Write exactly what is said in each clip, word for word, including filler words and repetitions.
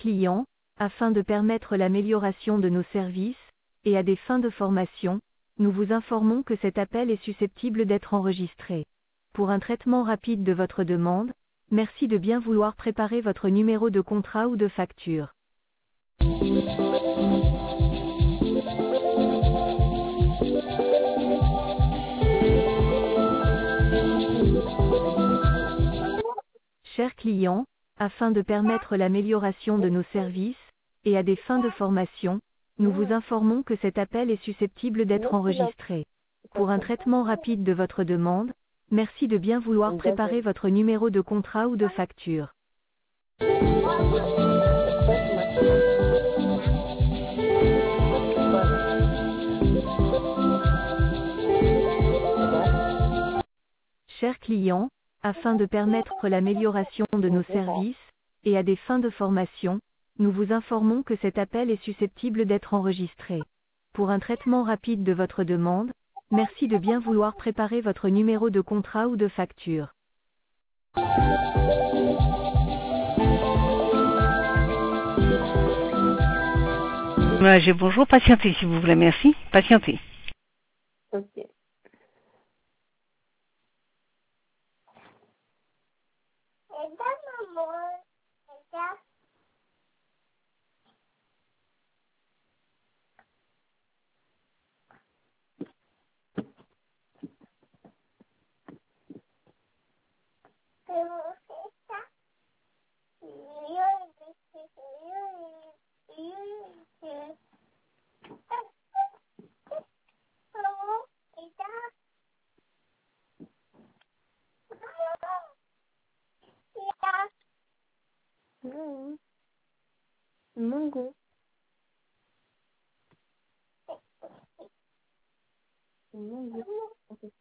client, afin de permettre l'amélioration de nos services, et à des fins de formation, nous vous informons que cet appel est susceptible d'être enregistré. Pour un traitement rapide de votre demande, merci de bien vouloir préparer votre numéro de contrat ou de facture. Chers clients, afin de permettre l'amélioration de nos services, et à des fins de formation, nous vous informons que cet appel est susceptible d'être enregistré. Pour un traitement rapide de votre demande, merci de bien vouloir préparer votre numéro de contrat ou de facture. Chers clients, afin de permettre l'amélioration de nos services, et à des fins de formation, nous vous informons que cet appel est susceptible d'être enregistré. Pour un traitement rapide de votre demande, merci de bien vouloir préparer votre numéro de contrat ou de facture. J'ai bonjour, patientez s'il vous plaît, merci. Patientez. Ok. Mmh. Mango. Mango. Okay.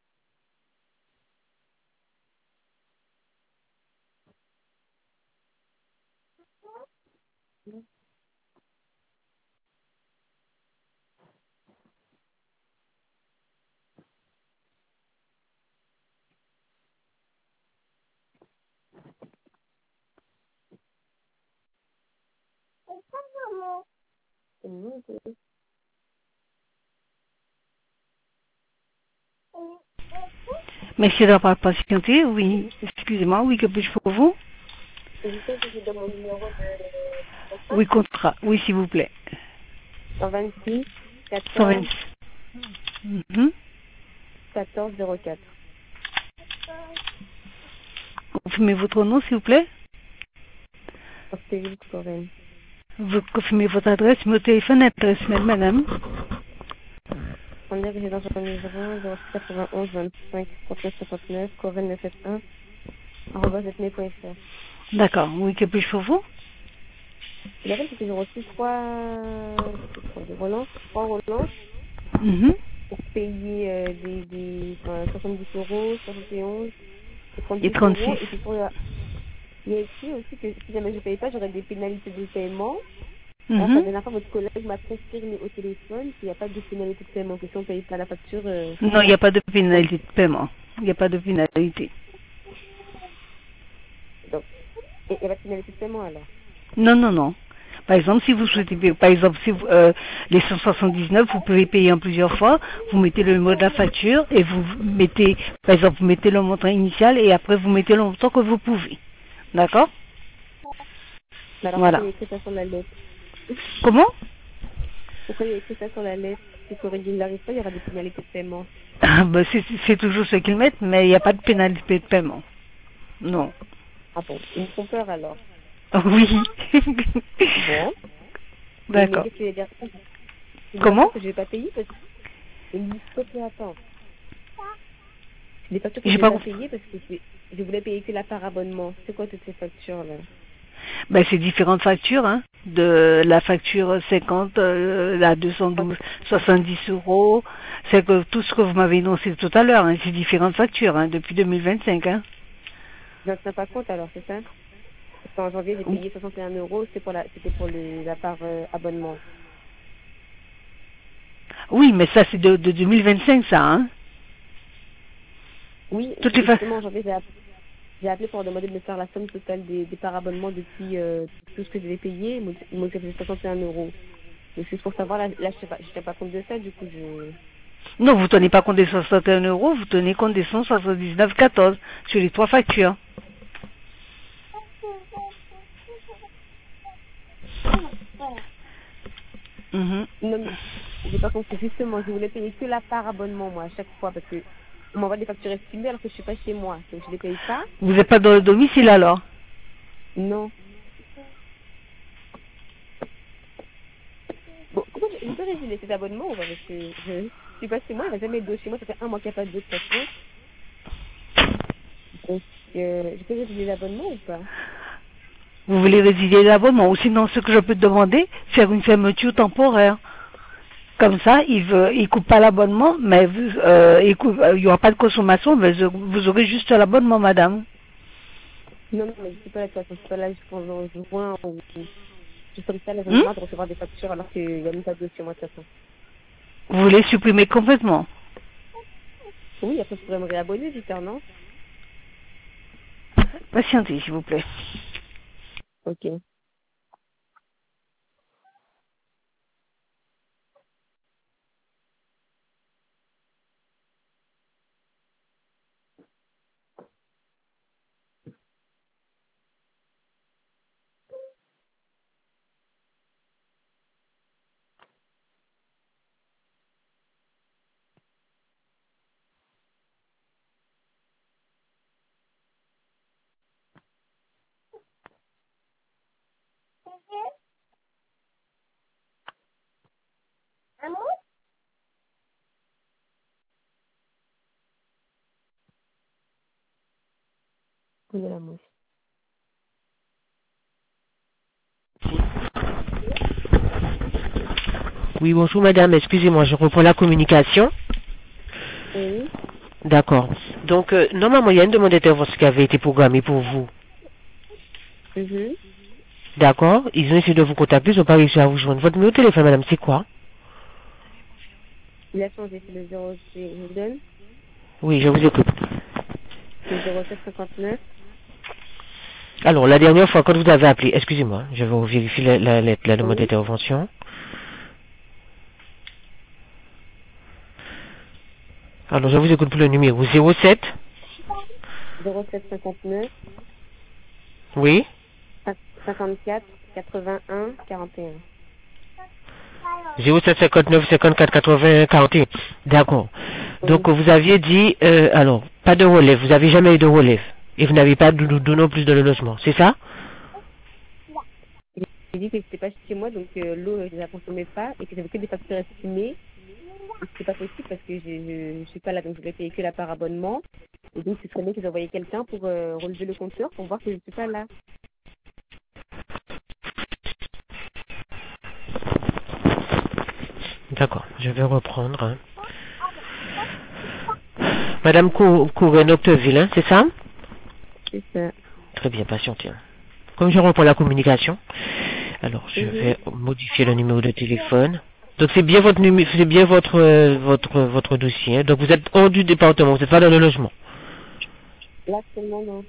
Mango. Merci d'avoir patienté, oui. Excusez-moi, oui, que puis-je pour vous? Je sais que je donne mon numéro de... Oui, contrat, oui, s'il vous plaît. cent vingt-six, quatorze, cent vingt-six. Mm-hmm. quatorze zéro quatre. Confirmez votre nom, s'il vous plaît. Octavie Corinne. Vous confirmez votre adresse, mon téléphone, adresse mail, madame. On est résidence en Livron, zéro six quatre-vingt-onze vingt-cinq trente-neuf cinquante-neuf, Corinne neuf sept un, arobase hotmail point fr. D'accord, oui, que puis-je pour vous? Il y avait que j'ai reçu trois, trois de relance, trois relances Mm-hmm. pour payer euh, des, des enfin, soixante-dix euros, soixante et onze et trente-six Et trente-six. euros. Et puis pour la... il y a écrit aussi que si jamais je ne paye pas, j'aurais des pénalités de paiement. Alors, la Mm-hmm. dernière fois, votre collègue m'a confirmé au téléphone qu'il n'y a pas de pénalité de paiement, que si on ne paye pas la facture... Euh... Non, il n'y a pas de pénalité de paiement. Il n'y a pas de pénalité. Donc, il n'y a pas de pénalité de paiement alors? Non, non, non. Par exemple, si vous souhaitez payer, par exemple, si vous, euh, les cent soixante-dix-neuf, vous pouvez payer en plusieurs fois, vous mettez le numéro de la facture et vous mettez, par exemple, vous mettez le montant initial et après vous mettez le montant que vous pouvez. D'accord? Alors, voilà. pourquoi il y a écrit ça sur la lettre? Comment? Pourquoi il y a écrit ça sur la lettre? Si Corinne n'arrive pas, il y aura des pénalités de paiement. Ah, ben, c'est, c'est toujours ce qu'ils mettent, mais il n'y a pas de pénalité de paiement. Non. Ah bon, ils me font peur alors. Oui. Bon. D'accord. Mais qu'est-ce que je vais dire? Comment? Que je vais pas payer parce que ils me disent stop et attends. Les factures que J'ai je vais pas pas payer parce que c'est- je voulais payer que la part abonnement. C'est quoi toutes ces factures là? Ben, c'est différentes factures, hein. De la facture cinquante, euh, la deux cent douze, soixante-dix euros. C'est que tout ce que vous m'avez énoncé tout à l'heure, hein, c'est différentes factures, hein, depuis deux mille vingt-cinq, hein. Je ne tiens pas compte alors, c'est ça? Parce qu'en janvier, j'ai payé soixante et un euros, c'était pour la, c'était pour le, la part euh, abonnement. Oui, mais ça, c'est de, de deux mille vingt-cinq, ça, hein. Oui, Toutes les fa- justement, en janvier, j'ai, j'ai appelé pour demander de me faire la somme totale des, des parabonnements depuis euh, tout ce que j'avais payé. Ils m'ont ils m'ont dit que ça faisait soixante et un euros. Donc c'est pour savoir, là, là je ne tiens pas compte de ça, du coup je... Non, vous tenez pas compte des soixante et un euros, vous tenez compte des cent soixante-dix-neuf virgule quatorze sur les trois factures. Mhm. Non, mais j'ai pas compris. Justement, je voulais payer que la part abonnement, moi, à chaque fois, parce que on m'envoie des factures estimées alors que je suis pas chez moi. Donc je les paye pas. Vous n'êtes pas dans le domicile alors? Non. Bon, comment je, je peux résilier cet abonnement ou pas? Parce que je, je suis pas chez moi, il va jamais d'eau chez moi, ça fait un mois qu'il n'y a pas d'eau de toute façon. Donc, euh, je peux résilier l'abonnement ou pas? Vous voulez résilier l'abonnement ou sinon ce que je peux te demander, faire une fermeture temporaire. Comme ça, il ne il coupe pas l'abonnement, mais vous, euh, il coupe- euh, il n'y aura pas de consommation, mais je- vous aurez juste l'abonnement, madame. Non, non, mais je suis pas là de toute façon, je suis pas là juste pendant juin ou je suis pas là Hmm? de recevoir des factures alors qu'il n'y a même pas d'eau chez moi de toute façon. Vous voulez supprimer complètement? Oui, après je pourrais me réabonner, Victor, non? Patientez, s'il vous plaît. Ok. On est la mouche. Oui, bonjour madame, excusez-moi, je reprends la communication. Oui. D'accord. Donc, euh, normalement, il y a une demande d'intervention qui avait été programmée pour vous. Mhm. D'accord. Ils ont essayé de vous contacter, ils n'ont pas réussi à vous joindre. Votre numéro de téléphone, madame, c'est quoi? Il a changé, c'est le zéro, je vous donne. Oui, je vous écoute. C'est zéro sept cinquante-neuf. Alors, la dernière fois, quand vous avez appelé, excusez-moi, je vais vérifier la, la, la, la demande Oui. d'intervention. Alors, je vous écoute pour le numéro zéro sept. zéro sept cinquante-neuf. Oui. cinquante-quatre. quatre-vingt-un. quarante et un. zéro sept cinquante-neuf cinquante-quatre quatre-vingts quarante et un. D'accord. Oui. Donc, vous aviez dit, euh, alors, pas de relève, vous n'avez jamais eu de relève. Et vous n'avez pas de doudou non plus dans le logement, c'est ça? J'ai dit que c'était pas chez moi, donc euh, l'eau, je ne la consommais pas et que j'avais que des factures estimées. Et c'était pas possible parce que je ne suis pas là, donc je vais payer que la part abonnement. Et donc, ce serait bien qu'ils envoyaient quelqu'un pour euh, relever le compteur pour voir que je ne suis pas là. D'accord, je vais reprendre. hein. Madame Cou- Couronne Octeville, hein, c'est ça? C'est ça. Très bien, patientez. Comme je reprends la communication, alors je Mhm. vais modifier le numéro de téléphone. Donc c'est bien votre numéro, c'est bien votre euh, votre votre dossier. hein. Donc vous êtes hors du département, vous n'êtes pas dans le logement. Là, actuellement, non.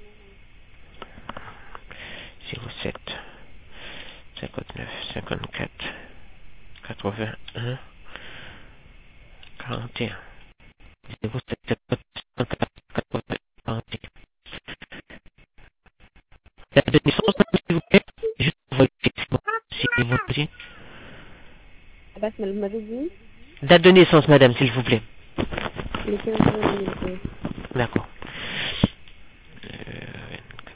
zéro sept cinquante-neuf cinquante-quatre quatre-vingt-un quarante et un. zéro sept cinquante-quatre quatre-vingt-un quarante et un. Date de naissance, s'il vous plaît. Juste pour vérifier si vous plaît. Abbas, vous m'avez dit Date de naissance, madame, s'il vous plaît. le quinze juin deux mille onze. D'accord. Euh,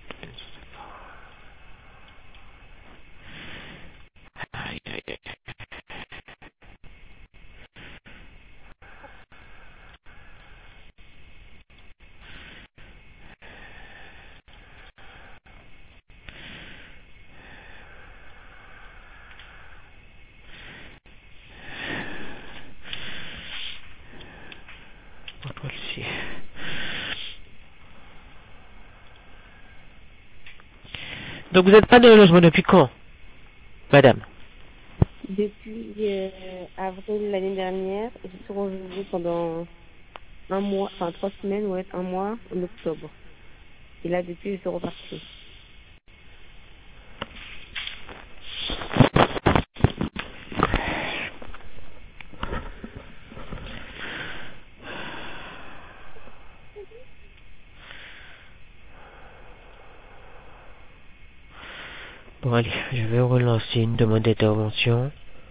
aïe, aïe, aïe. Votre dossier. Donc vous n'êtes pas dans le logement depuis quand, madame? Depuis euh, avril l'année dernière, je suis revenue pendant un mois, enfin trois semaines, ouais, un mois, en octobre. Et là, depuis, je suis repartie. Bon, allez, je vais relancer une demande d'intervention.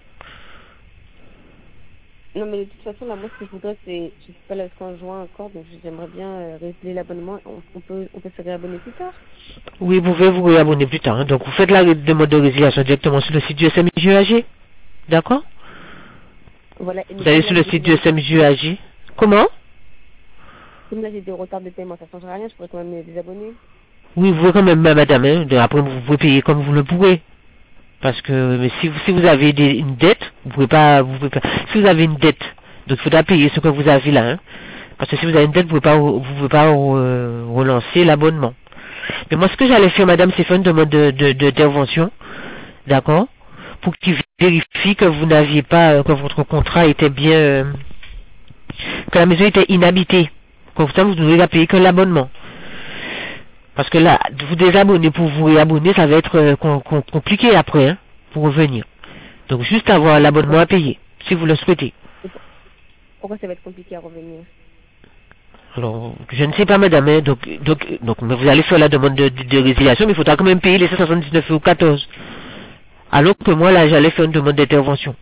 Non, mais de toute façon, là, moi, ce que je voudrais, c'est, je suis pas là jusqu'en juin encore, donc j'aimerais bien euh, résilier l'abonnement. On, on peut, on peut se réabonner plus tard. Oui, vous pouvez vous réabonner plus tard. Hein. Donc, vous faites la demande de résiliation directement sur le site du S M J U A G. D'accord? Voilà. Et Vous allez sur le site du S M J U A G. Comment? Comme là, j'ai des retards de paiement, ça ne changera rien, je pourrais quand même me désabonner. Oui, vous pouvez quand même, madame. Hein. Après, vous pouvez payer comme vous le pourrez. Parce que mais si, vous, si vous avez des, une dette, vous pouvez pas, vous pouvez pas. Si vous avez une dette, donc il faudra payer ce que vous avez là. Hein. Parce que si vous avez une dette, vous ne pouvez pas, vous pouvez pas euh, relancer l'abonnement. Mais moi, ce que j'allais faire, madame, c'est faire une demande de, de, d'intervention, d'accord, pour qu'il vérifie que vous n'aviez pas, euh, que votre contrat était bien, euh, que la maison était inhabitée. Comme ça, vous ne devez pas payer que l'abonnement. Parce que là, vous désabonner pour vous réabonner, ça va être euh, com- com- compliqué après, hein, pour revenir. Donc, juste avoir l'abonnement à payer, si vous le souhaitez. Pourquoi ça va être compliqué à revenir? Alors, je ne sais pas, madame, hein, donc, donc, donc, mais vous allez faire la demande de, de, de résiliation, mais il faudra quand même payer les cent soixante-dix-neuf euros quatorze. Alors que moi, là, j'allais faire une demande d'intervention.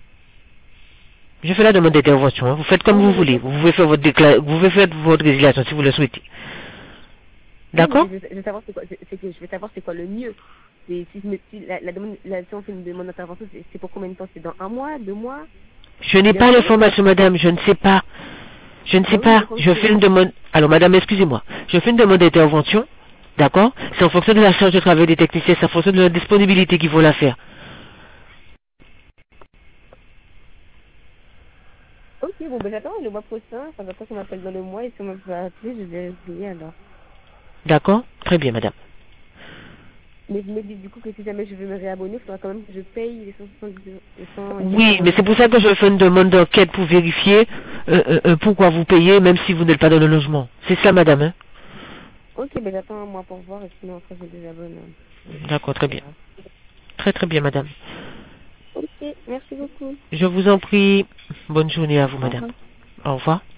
Je fais la demande d'intervention, hein. Vous faites comme Oui, vous mais voulez. Vous pouvez faire votre décla- vous pouvez faire votre résiliation si vous le souhaitez. D'accord? Je, je veux savoir c'est quoi, c'est c'est que je veux savoir c'est quoi le mieux. C'est si, je me- si la, la demande, la, si on fait une demande d'intervention, c'est c'est pour combien de temps? C'est dans un mois, deux mois? Je n'ai pas l'information, madame, je ne sais pas. Je ne sais Ah oui, mais pas. comme Je c'est- fais une demande. Alors, madame, excusez-moi. Je fais une demande d'intervention. D'accord? C'est en fonction de la charge de travail des techniciens, c'est en fonction de la disponibilité qu'il faut la faire. Ok, bon, ben j'attends le mois prochain, enfin j'attends qu'on m'appelle dans le mois, et si on m'a pas appelé, je vais essayer alors. D'accord? Très bien, madame. Mais je me dis du coup que si jamais je veux me réabonner, il faudra quand même que je paye les cent soixante-dix euros. Oui, mais c'est pour ça que je fais une demande d'enquête pour vérifier euh, euh, euh, pourquoi vous payez, même si vous n'êtes pas dans le logement. C'est ça, madame, hein? Ok, ben j'attends un mois pour voir, et sinon après je me désabonne. D'accord, très bien. Très très bien, madame. Ok, merci beaucoup. Je vous en prie. Bonne journée à vous, Au madame. revoir. Au revoir.